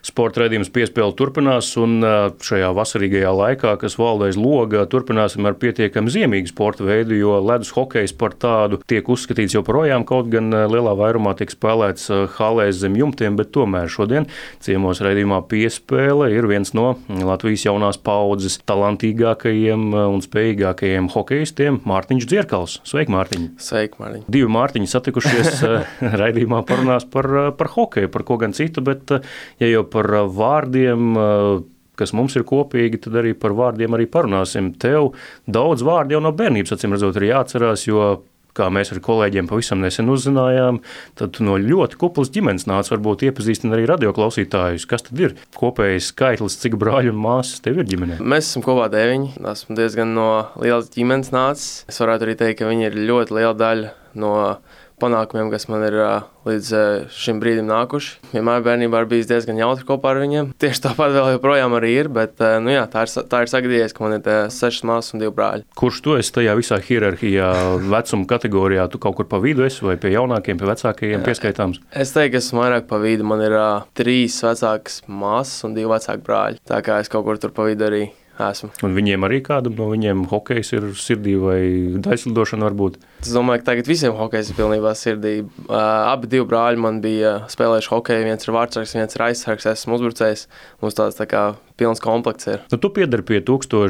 Sporta raidījums Piespēle turpinās, un šajā vasarīgajā laikā, kas valda aiz loga, turpināsim ar pietiekami ziemīgu sporta veidu, jo ledus hokejs par tādu tiek uzskatīts joprojām, kaut gan lielā vairumā tiek spēlēts halēs zem jumtiem, bet tomēr šodien ciemos raidījumā Piespēle ir viens no Latvijas jaunās paudzes talantīgākajiem un spējīgākajiem hokejistiem – Mārtiņš Dzierkals. Sveiki, Mārtiņ! Sveiki, Mārtiņ! Divi Mārtiņi satikušies raidījumā parunās par hokeju, par ko gan citu, bet ja jau par vārdiem, kas mums ir kopīgi, tad arī par vārdiem arī parunāsim. Tev daudz vārdu jau no bērnības, acīm redzot, ir jāatcerās, jo, kā mēs ar kolēģiem pavisam nesen uzzinājām, tad no ļoti kuplas ģimenes nāca, varbūt iepazīstina arī radioklausītājus. Kas tad ir kopējais skaitlis, cik brāļu un māsas tev ir ģimenē? Mēs esam kopā 9, esmu diezgan no lielas ģimenes nācis. Es varētu arī teikt, ka viņi ir ļoti liela daļa no panākumiem, kas man ir līdz šim brīdim nākuši. Vienmēr bērnībā ir bijis diezgan jautri kopā ar viņiem. Tieši tāpat vēl joprojām arī ir, bet jā, tā ir sagadījies, ka man ir 6 māsas un 2 brāļi. Kurš tu esi tajā visā hierarhijā, vecuma kategorijā? Tu kaut kur pa vidu esi vai pie jaunākiem, pie vecākajiem pieskaitāms? Es teiktu, ka esmu vairāk pa vidu. Man ir 3 vecākas māsas un 2 vecāki brāļi. Tā kā es kaut kur tur pa vidu arī esmu. Un viņiem arī kādam no viņiem hokejs ir sirdī vai daļslidošana varbūt? Es domāju, ka tagad visiem hokejs ir pilnībā sirdī. Abi 2 brāļi man bija spēlējuši hokeju, viens ir vārtsargs, viens ir aizsargs, esmu uzbrucējs. Mums tāds tā kā pilns komplekts ir. Tu piedari pie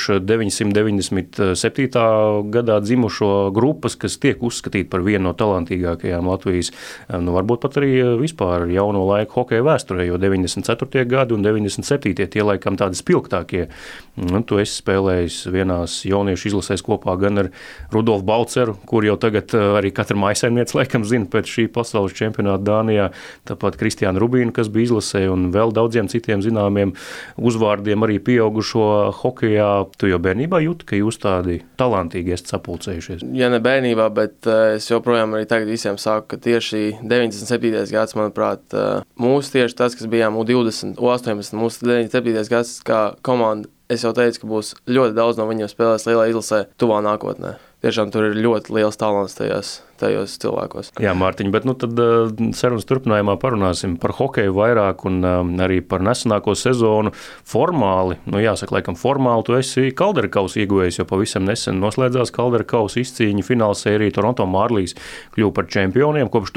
1997. gadā dzimušo grupas, kas tiek uzskatīta par vienu no talantīgākajām Latvijas, varbūt pat arī vispār jauno laiku hokeja vēsturē, jo 94. gadi un 97. tie laikam tādi spilgtākie. Tu esi spēlējis vienās jauniešu izlasēs kopā gan ar Rudolfu Balceru, kur jau tagad arī katra maisaimniece laikam zina pēc šī pasaules čempionāta Dānijā, tāpat Kristiānu Rubīnu, kas bija izlasē, un vēl daudziem citiem zināmiem uzvārdiem arī pieaugušo hokejā. Tu jau bērnībā jūti, ka jūs tādi talantīgi esat sapulcējušies? Ja ne bērnībā, bet es joprojām arī tagad visiem saku, ka tieši 97. gads, manuprāt, mūsu tieši tas, kas bijām U20, U18, mūsu 97. gads kā komanda, es jau teicu, ka būs ļoti daudz no viņiem spēlēs lielā izlasē tuvā nākotnē. Tiešām tur ir ļoti liels talants tajos cilvēkos. Jā, Mārtiņ, bet tad sarunas turpinājumā parunāsim par hokeju vairāk un arī par nesenāko sezonu. Formāli, jāsaka, laikam formāli, tu esi Kaldera kausa ieguvējis, jo pavisam nesen noslēdzās Kaldera kausa izcīņa fināla sērija. Toronto Marlies kļuva par čempioniem. Kopš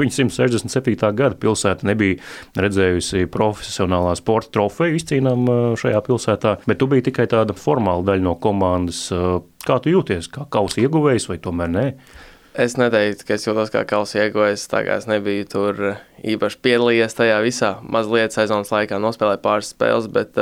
1967. gada pilsēta nebija redzējusi profesionālā sporta trofeju izcīnām šajā pilsētā, bet tu biji tikai tāda formāla daļa no komandas. Kā tu jūties? Kā kausa ieguvējs vai tomēr nē? Es neteiktu, ka es jūtos kā kausa ieguvējs, tā kā es nebiju tur īpaši piedalījies tajā visā. Mazliet sezonas laikā nospēlēju pāris spēles, bet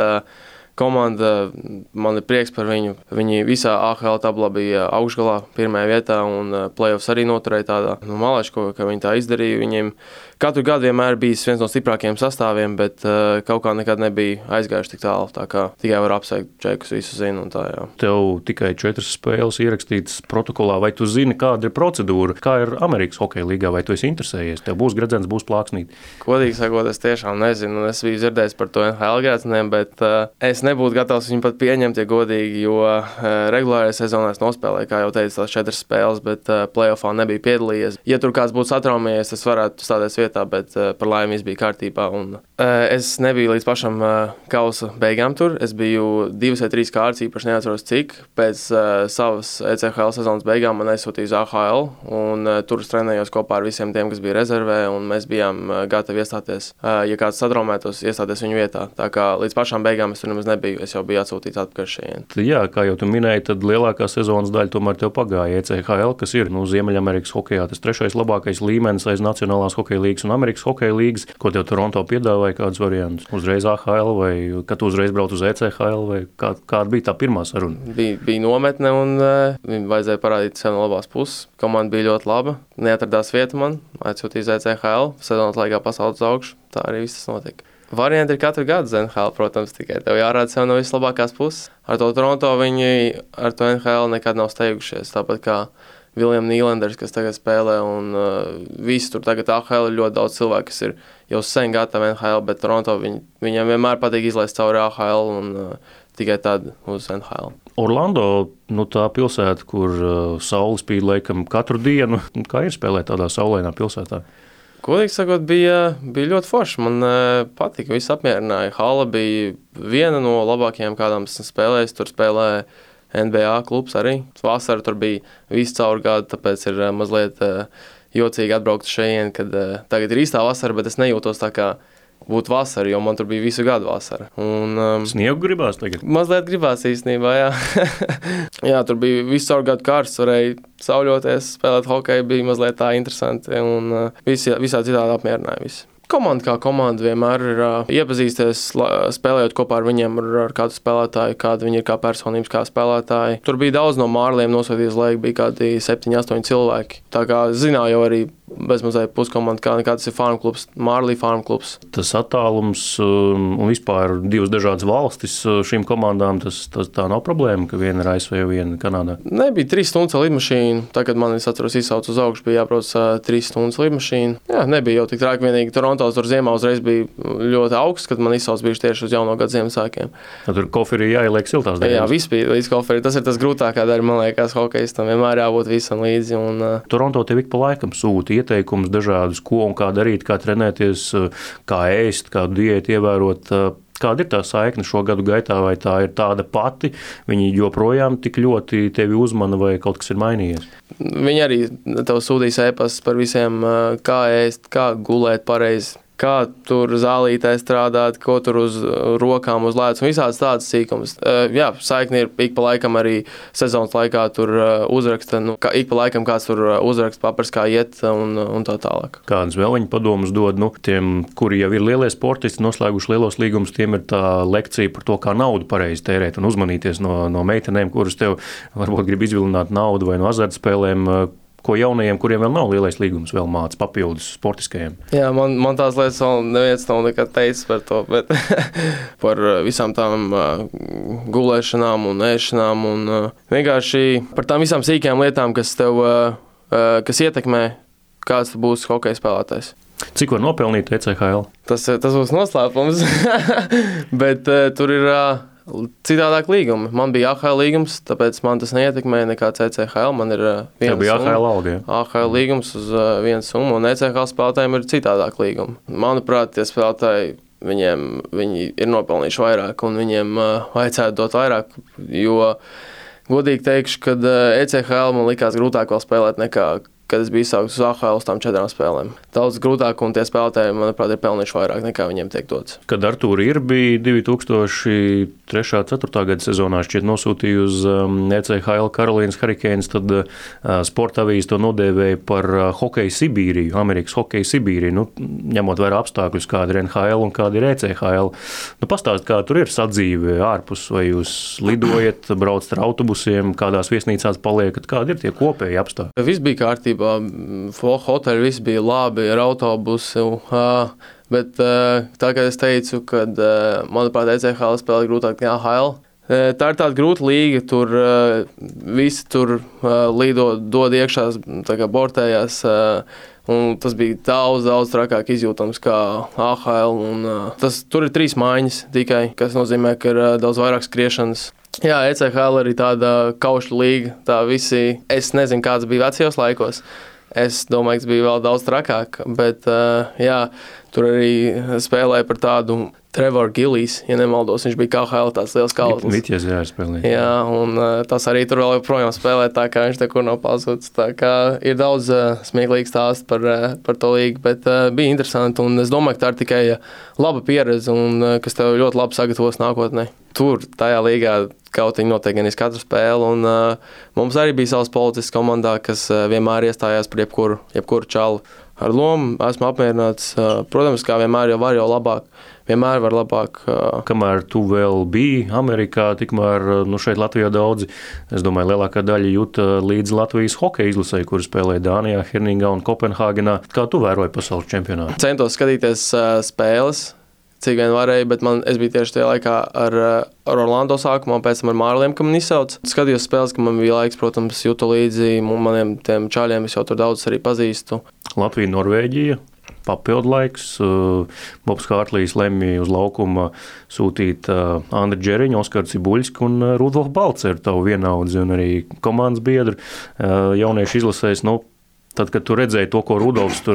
komanda, man ir prieks par viņu. Viņi visā AHL tablā bija augšgalā pirmajā vietā un playoffs arī noturēja tādā malečko, ka viņi tā izdarīja. Viņiem katru gadu vienmēr bijis viens no stiprākajiem sastāviem, bet kaut kā nekad nebija aizgājuši tik tālu. Tā kā tikai var apsveikt čekus, visu zinu un tā, jā. Tev tikai 4 spēles ierakstītas protokolā, vai tu zini, kāda ir procedūra? Kā ir Amerikas hokeja līgā, vai tu esi interesējies? Tev būs gredzens, būs plāksnīt? Godīgi sakot, es tiešām nezinu. Es biju dzirdējis par to NHL gredzeniem, bet es nebūtu gatavs viņu pat pieņemt, ja godīgi, jo regulārajā sezonā es nospēlēju, kā jau teicu, tās 4 spēles, bet playoffā nebija piedalījies. Ja tur kāds būtu satraumējies, es varētu stāties vietā, bet par laimi viss bija kārtībā. Un es nebiju līdz pašam kausa beigām tur. Es biju 2 vai 3 kārtas, īpaši neatceros cik. Pēc savas ECHL sezonas beigām man aizsūtīja uz AHL, un tur es trenējos kopā ar visiem tiem, kas bija rezervē, un mēs bijām gatavi iestāties, ja kāds satraumētos, iestāties viņu vietā. Tā kā līdz pašām beigām es tur nemaz nebiju, es jau biju atsūtīts atpakaļ šeit. Jā, kā jau tu minēji, tad lielākā sezonas daļa tomēr tev pagāja ECHL, kas ir Ziemeļamerikas hokejā tas 3. labākais līmenis aiz Nacionālās hokeja līgas un Amerikas hokeja līgas. Ko tev Toronto piedāvāja, kādus variantus? Uzreiz AHL vai kad tu uzreiz brauc uz ECHL vai kāda bija tā pirmā saruna? Bija nometne un vajadzēja parādīt sev no labās puses. Komanda bija ļoti laba, neatradās vieta man, atsūtīja uz ECHL, sezonas laikā pasaules augšu, tā arī viss tas notika. Varianti ir katru gadu NHL, protams, tikai tev jārāda sev no vislabākās puses. Ar to Toronto viņi ar to NHL nekad nav steigušies, tāpat kā William Nylanders, kas tagad spēlē, un visi tur tagad AHL ir ļoti daudz cilvēku, kas ir jau sen gatavi NHL, bet Toronto viņiem vienmēr patīk izlaist cauri AHL un tikai tad uz NHL. Orlando, tā pilsēta, kur saule spīd laikam katru dienu, kā ir spēlēt tādā saulainā pilsētā? Godīgi sakot, bija ļoti forši. Man patika, viss apmierināja. Hala bija viena no labākajām, kādām esmu spēlējis. Tur spēlēja NBA klubs arī. Vasara tur bija visu caur gadu, tāpēc ir mazliet jocīgi atbraukt šeit, kad tagad ir īstā vasara, bet es nejūtos tā kā būtu vasara, jo man tur bija visu gadu vasara. Sniegu gribās tagad? Mazliet gribās īstenībā, jā. Jā, tur bija visu caur gadu karsts, varēja sauļoties, spēlēt hokeju, bija mazliet tā interesanti un visā citādi apmierināja visi. Komanda kā komanda vienmēr ir iepazīsties, spēlējot kopā ar viņiem, ar kādu spēlētāju, kāda viņi ir kā personības, kā spēlētāji. Tur bija daudz no Mārliem nosūtīties laiku, bija kādi 7-8 cilvēki. Tā kā zināju arī bezmazliet puskomanda, kāds ir farm klubs, Mārlī farm klubs. Tas attālums un vispār divas dažādas valstis šīm komandām, tas tā nav problēma, ka viena ir ASV, viena Kanādā? Nebija 3 stundas lidmašīna. Tagad man, es atceros, izsauc uz augšu, bija jābrauc 3 stundas lidmašīna. Jā, nebija jau tik traki, vienīgi Toronto tur ziemā uzreiz bija ļoti augsts, kad man izsauc bija tieši uz jauno gadu Ziemassvētkiem. Tur koferī jāieliek siltās dienas. Jā, viss bija līdz koferī. Tas ir tas grūtākā daļa, man liekas, hokejistam vienmēr jābūt visam līdzi. Toronto tev ik pa laikam sūta ieteikumus dažādus, ko un kā darīt, kā trenēties, kā ēst, kādu diētu ievērot. Kāda ir tā saikne šo gadu gaitā, vai tā ir tāda pati? Viņi joprojām tik ļoti tevi uzmana, vai kaut kas ir mainījies? Viņi arī tev sūtīs ēpastus par visiem, kā ēst, kā gulēt pareizi, kā tur zālītē strādāt, ko tur uz rokām uzlēdz un visādas tādas sīkumas. Jā, saikni ir ik pa laikam arī sezonas laikā tur uzraksta, ik pa laikam kāds tur uzraksta papars, kā iet un tā tālāk. Kādas vēl viņi padomus dod, tiem, kuri jau ir lielie sportisti, noslēguši lielos līgumus, tiem ir tā lekcija par to, kā naudu pareizi tērēt un uzmanīties no meitenēm, kuras tev varbūt grib izvilināt naudu vai no azartspēlēm, ko jaunajiem, kuriem vēl nav lielais līgums, vēl māca papildus sportiskajiem. Jā, man tās lietas vēl neviens nav nekad teicis par to, bet par visām tām gulēšanām un ēšanām un vienkārši par tām visām sīkajām lietām, kas ietekmē, kāds būs hokeja spēlētājs. Cik var nopelnīt ECHL? Tas būs noslēpums, bet tur ir citādāk līgumi. Man bija AHL līgums, tāpēc man tas neietekmēja nekāds ECHL. Man ir viena bija AHL alga, ja? AHL līgums uz vienu summu, un ECHL spēlētājiem ir citādāk līgumi. Manuprāt, tie spēlētāji, viņi ir nopelnījuši vairāk, un viņiem vajadzētu dot vairāk, jo godīgi teikšu, kad ECHL man likās grūtāk vēl spēlēt nekā kad es biju izsaukts uz AHL uz tām 4 spēlēm. Daudz grūtāk, un tie spēlētāji, manuprāt, ir pelnījuši vairāk nekā viņiem tiek dots. Kad Artūri ir bija 2003.-2004. Gada sezonā šķiet nosūtīja uz ECHL Carolīnas Hurricanes, tad sporta avīze to nodēvēja par hokeju Sibīriju, Amerikas hokeju Sibīriju, ņemot vērā apstākļus, kāda ir NHL un kāda ir ECHL. Pastāst, kā tur ir sadzīve ārpus, vai jūs lidojat, braucat ar autobusiem, kādās viesnīcās paliekat, kādi ir tie kopēji apstākļi? Viss bija kārtībā. Hoteļi viss bija labi ar autobusu, bet tā kā es teicu, kad, manuprāt, ECHL spēlē grūtāk nekā AHL. Tā ir tāda grūta līga, tur visi tur lido, dod iekšā, tā kā bortējās, un tas bija daudz trakāk izjūtams kā AHL, un tur ir 3 mājiņas tikai, kas nozīmē, ka ir daudz vairāk skriešanas. Jā, ECHL arī tāda kaušu līga, tā visi, es nezinu, kāds bija vecajos laikos. Es domāju, ka tas bija vēl daudz trakāk, bet jā, tur arī spēlēja par tādu Trevor Gillies, ja nemaldos, viņš bija KHL tāds liels kautlis. Vitjas, jā, spēlēja. Jā, un tas arī tur vēl joprojām spēlē, tā kā viņš nekur nav pazudis. Tā kā ir daudz smieklīgs stāsts par to līgu, bet bija interesanti, un es domāju, ka tā ir tikai laba pieredze, un kas tev ļoti labi sagatavos nākotnē. Tur, tajā līgā, kautiņi notiek gan iz katru spēli, un mums arī bija savs politisks komandā, kas vienmēr iestājās par jebkuru čalu. Ar lomu esmu apmierināts. Protams, kā vienmēr jau var jau labāk. Vienmēr var labāk. Kamēr tu vēl biji Amerikā, tikmēr šeit Latvijā daudzi, es domāju, lielākā daļa jūta līdz Latvijas hokeja izlasē, kur spēlēja Dānijā, Herningā un Kopenhāgenā. Kā tu vēroji pasaules čempionātu? Centos skatīties spēles, cik vien varēja, bet es biju tieši tajā laikā ar Orlando sākumā, pēc tam ar Mārliem, ka man izsauc. Skatījos spēles, ka man bija laiks, protams, jūtu līdzi maniem tiem čaļiem, es jau tur daudz arī pazīstu. Latvija, Norvēģija, papildu laiks. Bobs Hārtlīs lemj uz laukuma sūtīt Andri Džeriņu, Oskaru Cibuļsku un Rudolfu Balceru, tavu vienaudzi un arī komandas biedru. Jauniešu izlasēs, tad, kad tu redzēji to, ko Rudolfs tur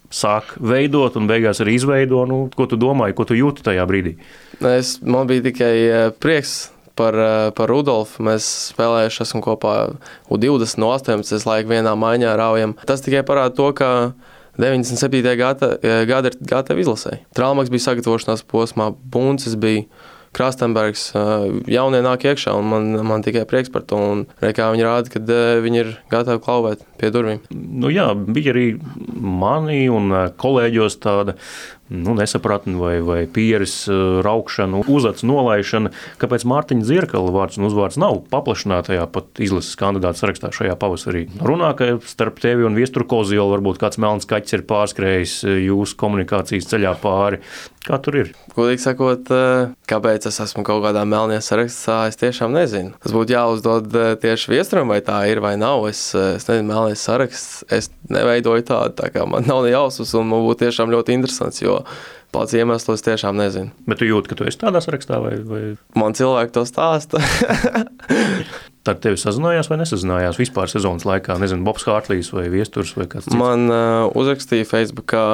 sāk veidot un beigās arī izveido. Ko tu domāji, ko tu jūti tajā brīdī? Man bija tikai prieks par Rudolfu. Mēs spēlējuši esam kopā U20 no 18 laika vienā maiņā raujam. Tas tikai parāda to, ka 97. gada ir gatava izlasē. Trālmaks bija sagatavošanās posmā, Buncis bija, Krastenbergs, jaunie nāk iekšā, un man tikai prieks par to. Un kā viņi rāda, kad viņi ir gatavi klauvēt pie durvīm. Jā, bija arī mani un kolēģos tāda nesapratni vai pieres raukšana, uzacis nolaišana, kāpēc Mārtiņa Dzirkala vārds un uzvārds nav paplašinātajā pat izlases kandidātu sarakstā šajā pavasarī. Runā, ka starp tevi un Viesturu Kozielu varbūt kāds melns kaķis ir pārskrējis jūsu komunikācijas ceļā pāri. Kā tur ir? Godīgi sakot, kāpēc es esmu kaut kādā melnajā sarakstā, es tiešām nezinu. Tas būtu jāuzdod tieši Viesturam, vai tā ir vai nav. Es nezinu, melnais saraksts, es neveidoju tādu, tā kā man nav ne jausmas, un man būtu tiešām ļoti interesants, jo pats iemesls tiešām nezinu. Bet tu jūti, ka tu esi tādā sarakstā vai? Man cilvēki to stāsta. Tad tevi sazinājās vai nesazinājās vispār sezonas laikā? Nezinu, Bobs Hārtlijs vai Viesturs vai kāds cits? Man uzrakstīja Facebookā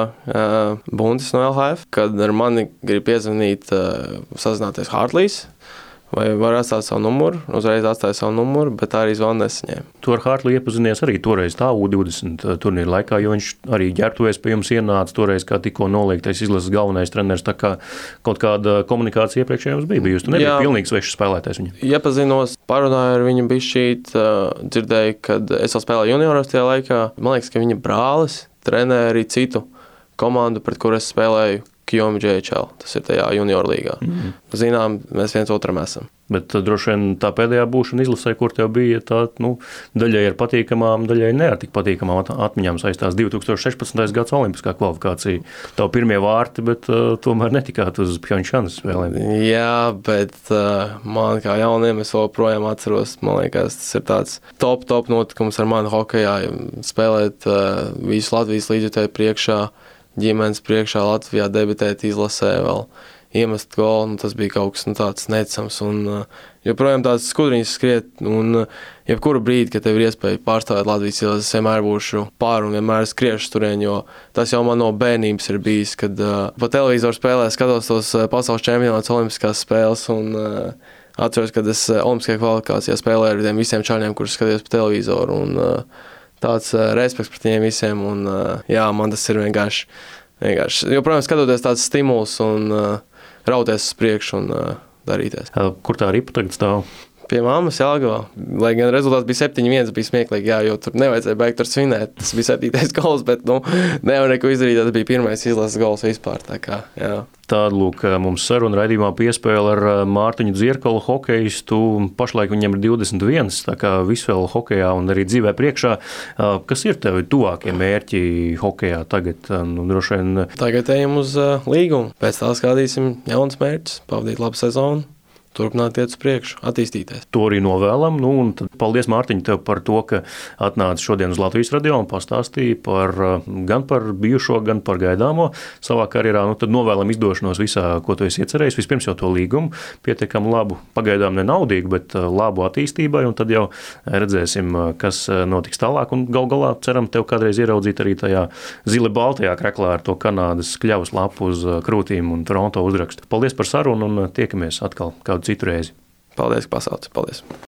Buntis no LHF, kad ar mani grib piezvanīt, sazināties Hārtlijs. Vai var atstāt savu numuru, uzreiz atstāja savu numuru, bet arī zvanu nesaņēma. Tu ar Hārtliju iepazinies arī toreiz tā U20 turnīra laikā, jo viņš arī ģērbtuvēs pie jums ienāca toreiz, kā tikko noliektais izlases galvenais treneris, tā kā kaut kāda komunikācija iepriekšējā jums bija bijusi. Tu nebija pilnīgi svešs spēlētājs viņam. Iepazinos, parunāju ar viņu bišķīt, dzirdēju, kad es vēl spēlēju junioros tajā laikā. Man liekas, ka viņa brālis trenē arī citu komandu, pret kuru es spēlēju. Kjomi JHL, tas ir tajā junior līgā. Zinām, mēs viens otram esam. Bet droši vien tā pēdējā būšana izlasē, kur tev bija tā, daļai ar patīkamām, daļai ne ar tik patīkamām atmiņām saistās 2016. gads olimpiskā kvalifikācija. Tavu pirmie vārti, bet tomēr netikāt uz Pjončanas spēlēm. Jā, bet man kā jauniem es joprojām atceros, man liekas, tas ir tāds top notikums ar mani hokejā, spēlēt visu Latvijas līdzjutēju priekšā, ģimenes priekšā Latvijā, debitēt izlasē, vēl iemest golu, tas bija kaut kas tāds necams. Un joprojām tāds skudriņas skriet, un jebkuru brīdi, kad tev ir iespēja pārstāvēt Latvijas izlases, es vienmēr būšu pār un vienmēr skriešu turien, jo tas jau man no bērnības ir bijis, kad pa televizoru spēlē skatos tos pasaules čempionātus, olimpiskās spēles, un atceros, kad es olimpiskajā kvalifikācijā spēlēju ar tiem visiem čaļiem, kurus skatījos pa televizoru, un tāds respekts pret viņiem visiem, un jā, man tas ir vienkārši. Jo, protams, skatoties tāds stimuls un rauties uz priekšu un darīties. Kur tā ripa tagad stāv? Pie mammas Jelgavā. Lai gan rezultāts bija 7-1, bija smieklīgi, jā, jo tur nevajadzēja beigt tur svinēt. Tas bija 7. gols, bet nevar neko izdarīt, tas bija pirmais izlases gols vispār. Tā kā, jā. Tāda, lūk, mums saruna raidījumā piespēle ar Mārtiņu Dzirkalu, hokejistu. Pašlaik viņam ir 21, tā kā visu vēl hokejā un arī dzīvē priekšā. Kas ir tevi tuvākie mērķi hokejā tagad? Droši vien... Tagad ejam uz līgumu. Pēc tā skatīsim jauns mērķis, pavadīt labu sezonu. Turpināt iet uz priekšu, attīstīties. To arī novēlam. Un tad paldies, Mārtiņ, tev par to, ka atnāci šodien uz Latvijas radio un pastāstīji gan par bijušo, gan par gaidāmo savā karjerā. Tad novēlam izdošanos visā, ko tu esi iecerējis. Vispirms jau to līgumu, pietiekami labu, pagaidām ne naudīgu, bet labu attīstībai, un tad jau redzēsim, kas notiks tālāk. Un gal galā ceram tev kādreiz ieraudzīt arī tajā zili-baltajā kreklā ar to Kanādas kļavas lapu uz krūtīm un Toronto uzrakstu. Paldies par sarunu un tiekamies atkal kādu citu reizi. Paldies, ka pasauci. Paldies.